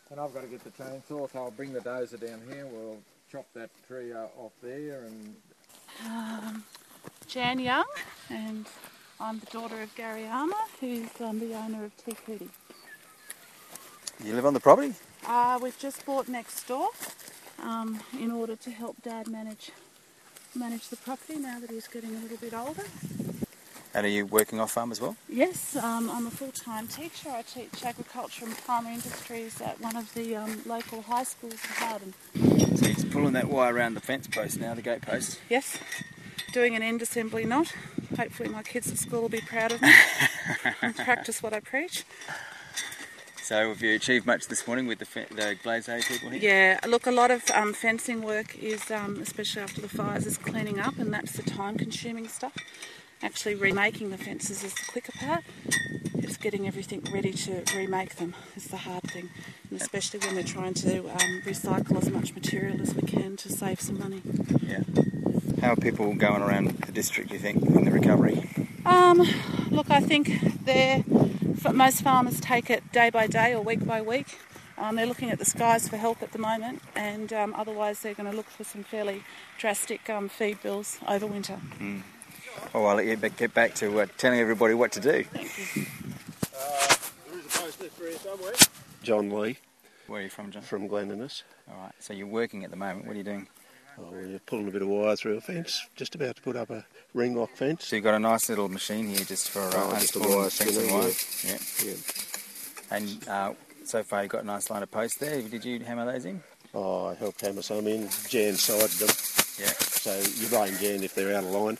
And I've got to get the chainsaw, so I'll bring the dozer down here. We'll chop that tree off there. And Jan Young, and I'm the daughter of Gary Armour, who's the owner of Te Kuti. You live on the property? We've just bought next door in order to help Dad manage the property now that he's getting a little bit older. And are you working off farm as well? Yes, I'm a full-time teacher. I teach agriculture and primary industries at one of the local high schools in Howden. So you're just pulling that wire around the fence post now, the gate post? Yes, doing an end assembly knot. Hopefully my kids at school will be proud of me and practice what I preach. So have you achieved much this morning with the Blazade people here? Yeah, look, a lot of fencing work is, especially after the fires, is cleaning up, and that's the time-consuming stuff. Actually remaking the fences is the quicker part. It's getting everything ready to remake them is the hard thing, and especially when we're trying to recycle as much material as we can to save some money. Yeah. How are people going around the district, do you think, in the recovery? Look, I think most farmers take it day by day or week by week. They're looking at the skies for help at the moment, and otherwise they're going to look for some fairly drastic feed bills over winter. Mm. Oh, I'll let you get back to telling everybody what to do. Thank you. there is a post there for you somewhere. John Lee. Where are you from, John? From Glen Innes. All right, so you're working at the moment. What are you doing? Oh, we're pulling a bit of wire through a fence, just about to put up a ring lock fence. So you've got a nice little machine here just for just a wire fencing spinner, wire. Yeah. And so far you've got a nice line of posts there. Did you hammer those in? Oh, I helped hammer some in. Jan sided them. Yeah. So you blame Jan if they're out of line.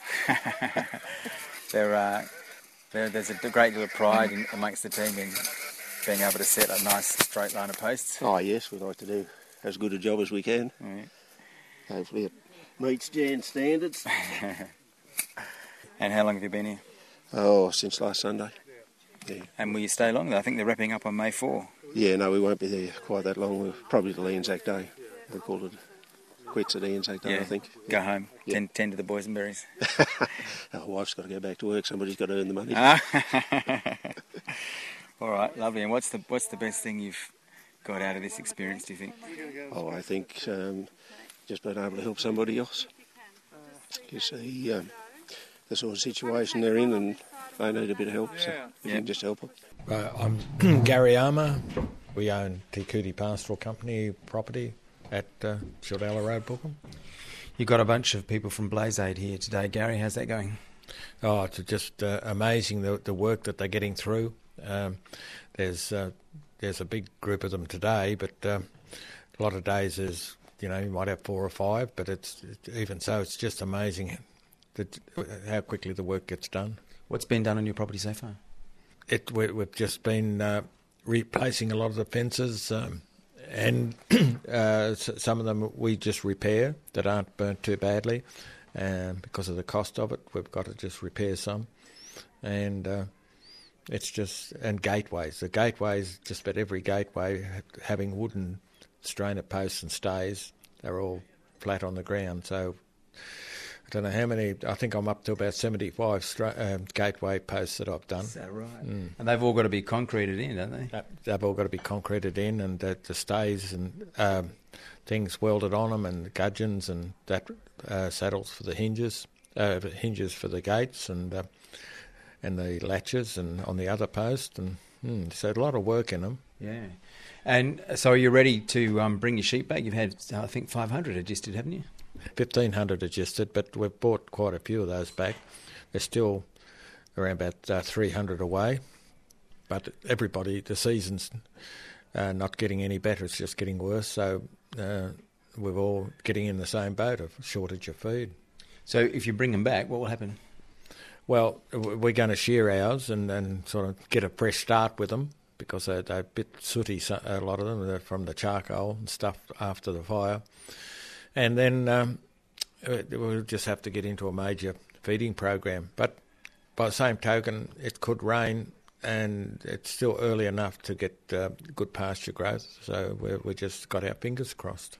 There's a great deal of pride amongst the team in being able to set a nice straight line of posts. Oh, yes, we like to do as good a job as we can. Yeah. Hopefully it meets Jan's standards. And how long have you been here? Oh, since last Sunday. Yeah. And will you stay long? I think they're wrapping up on May 4. Yeah, no, we won't be there quite that long. We're probably till Anzac Day. We called it quits at Anzac Day, Yeah. I think. Go home, Yeah. tend to the boysenberries. Our wife's got to go back to work. Somebody's got to earn the money. All right, lovely. And what's the best thing you've got out of this experience, do you think? Oh, I think just being able to help somebody else. You see the sort of situation they're in, and they need a bit of help, so you can just help them. I'm Gary Armour. We own Te Kuti Pastoral Company property at Shildella Road, Bookham. You've got a bunch of people from Blazade here today. Gary, how's that going? Oh, it's just amazing the work that they're getting through. There's a big group of them today, but a lot of days you might have 4 or 5, but it's even so, it's just amazing how quickly the work gets done. What's been done on your property so far? We've just been replacing a lot of the fences, and some of them we just repair that aren't burnt too badly, and because of the cost of it, we've got to just repair some, and and gateways. The gateways, just about every gateway, having wooden strainer posts and stays, they're all flat on the ground. So I don't know how many. I think I'm up to about 75 gateway posts that I've done. Is that right? Mm. And they've all got to be concreted in, don't they? They've all got to be concreted in, and the stays and things welded on them, and the gudgeons and that saddles for the hinges for the gates, and the latches and on the other post, and so a lot of work in them. Yeah. And so are you ready to bring your sheep back? You've had, I think, 500 adjusted, haven't you? 1,500 adjusted, but we've bought quite a few of those back. They're still around about 300 away, but the season's not getting any better, it's just getting worse, so we're all getting in the same boat of shortage of feed. So if you bring them back, what will happen? Well, we're going to shear ours and sort of get a fresh start with them, because they're a bit sooty, a lot of them. They're from the charcoal and stuff after the fire. And then we'll just have to get into a major feeding program. But by the same token, it could rain, and it's still early enough to get good pasture growth. So we just got our fingers crossed.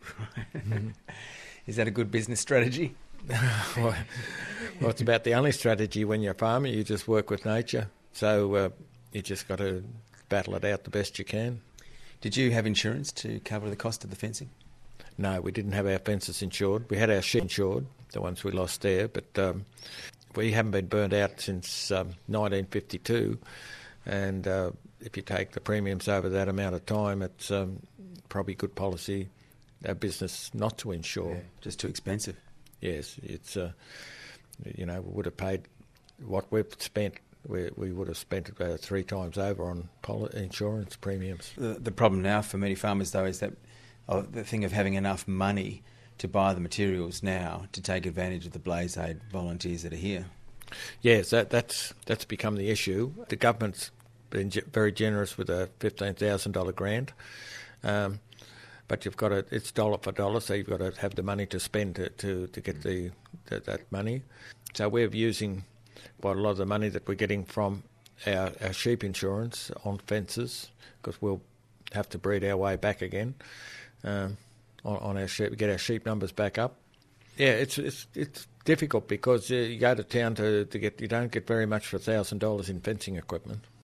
Is that a good business strategy? Well, it's about the only strategy when you're a farmer. You just work with nature. So you just got to battle it out the best you can. Did you have insurance to cover the cost of the fencing? No, we didn't have our fences insured. We had our sheep insured, the ones we lost there, but we haven't been burnt out since 1952, and if you take the premiums over that amount of time, it's probably good policy, our business not to insure. Yeah, just too expensive. Yes, it's, we would have paid what we've spent. We would have spent about 3 times over on insurance premiums. The problem now for many farmers, though, is that the thing of having enough money to buy the materials now to take advantage of the Blaze Aid volunteers that are here. Yes, that's become the issue. The government's been very generous with a $15,000 grant, but you've got it's dollar for dollar, so you've got to have the money to spend to get that money. So we're using quite a lot of the money that we're getting from our sheep insurance on fences, because we'll have to breed our way back again on our sheep, get our sheep numbers back up. Yeah, it's difficult because you go to town to get, you don't get very much for $1,000 in fencing equipment.